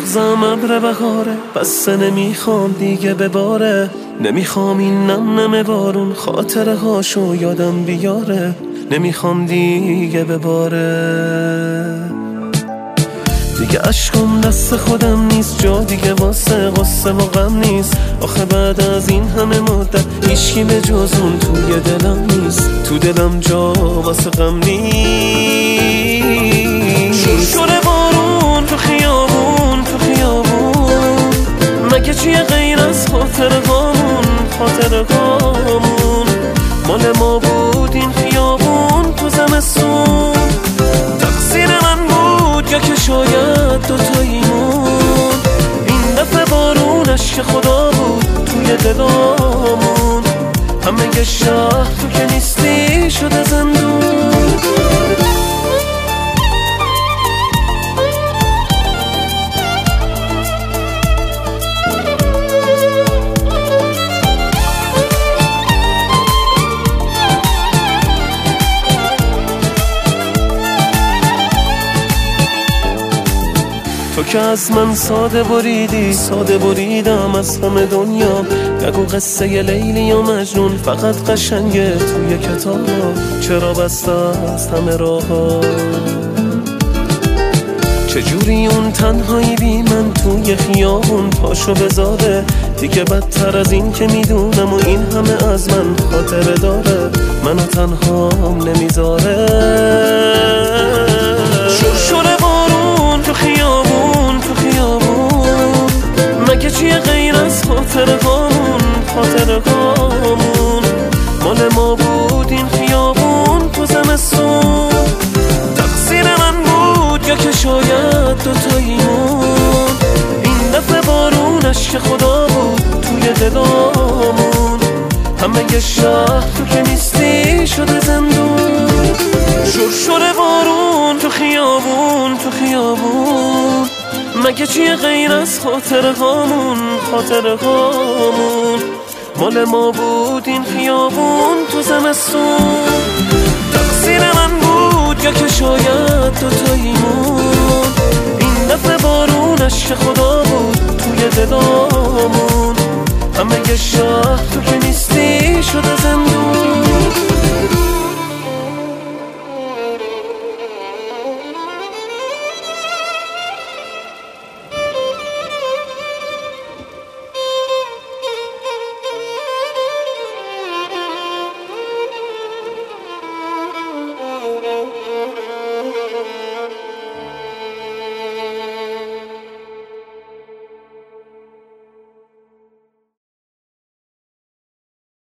مغزم ابر بهاره، بس نمیخوام دیگه بباره. نمیخوام این نم نم بارون خاطره هاشو یادم بیاره. نمیخوام دیگه بباره. دیگه عشقم دست خودم نیست، جا دیگه واسه غصه و غم نیست. آخه بعد از این همه مدت هیچکی به جز اون توی دلم نیست. تو دلم جا واسه غم نیست. شوره بارون تو خیابون، تو خیابون مگه چیه غیر از خاطره هامون؟ خاطره هامون مال ما بود این خیابون تو زمستون. تقصیر من بود یا که شاید دوتاییمون. این دفعه بارونش که خدا بود توی دلامون. همه یه شهر تو که نیستی شده زندون. تو که از من ساده بریدی، ساده بریدم از همه دنیا. نگو قصه ی لیلی یا مجنون فقط قشنگه توی کتاب. چرا بسته است همه راه‌ها؟ چجوری اون تنهایی بی من توی خیابون پاشو بذاره؟ دیگه بدتر از این که میدونم و این همه از من خاطره داره. منو تنهام نمیذاره. شوره بارون تو خیابون، تو خیابون مگه چیه غیر از خاطره هامون؟ خاطره هامون مال ما بود این خیابون تو زمستون. تقصیر من بود یا که شاید دوتاییمون. این دفعه بارونش که خدا بود توی دلامون. همه یه شهر تو که نیستی شده زندون. شوره بارون تو خیابون، تو خیابون مگه چیه غیر از خاطره هامون؟ خاطره هامون مال ما بود این خیابون تو زمستون. تقصیر من بود یا که شاید دوتاییمون. این دفعه بارونش که خدا بود توی دلامون. همه یه شهر تو که نیستی شده